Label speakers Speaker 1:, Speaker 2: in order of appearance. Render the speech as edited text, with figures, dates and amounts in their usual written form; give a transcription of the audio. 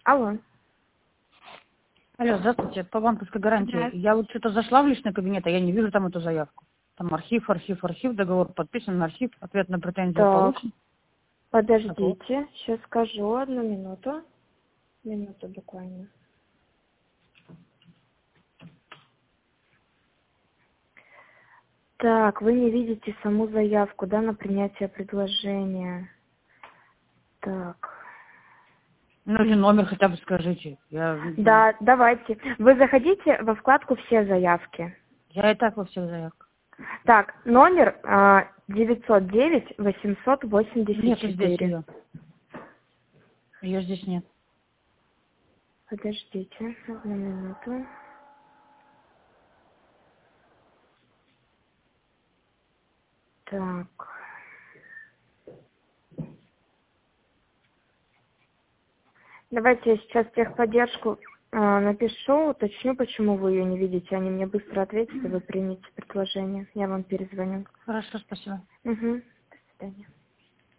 Speaker 1: Алло.
Speaker 2: Алло, здравствуйте, по банковской гарантии. Я вот что-то зашла в личный кабинет, а я не вижу там эту заявку. Там архив, договор подписан, архив, ответ на претензию
Speaker 1: Так,
Speaker 2: получен.
Speaker 1: подождите, сейчас скажу, одну минуту. Минуту буквально. Так, вы не видите саму заявку, да, на принятие предложения. Так.
Speaker 2: Ну или номер хотя бы скажите.
Speaker 1: Да, давайте. Вы заходите во вкладку «Все заявки».
Speaker 2: Я и так во всех заявках.
Speaker 1: Так, номер 909
Speaker 2: Нет здесь
Speaker 1: 884.
Speaker 2: ее. Ее здесь нет.
Speaker 1: Подождите, одну минуту. Так. Давайте я сейчас техподдержку напишу, уточню, почему вы ее не видите. Они мне быстро ответят, и вы примете предложение. Я вам перезвоню.
Speaker 2: Хорошо, спасибо.
Speaker 1: Угу. До свидания.